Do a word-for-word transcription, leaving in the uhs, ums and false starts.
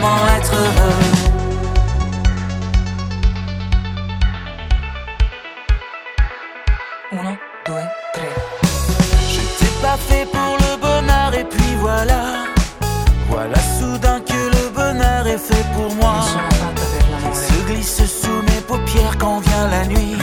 comment être heureux. Uno, due, tre. Je t'ai pas fait pour le bonheur et puis voilà. Voilà soudain que le bonheur est fait pour moi. Il se glisse sous mes paupières quand vient la nuit.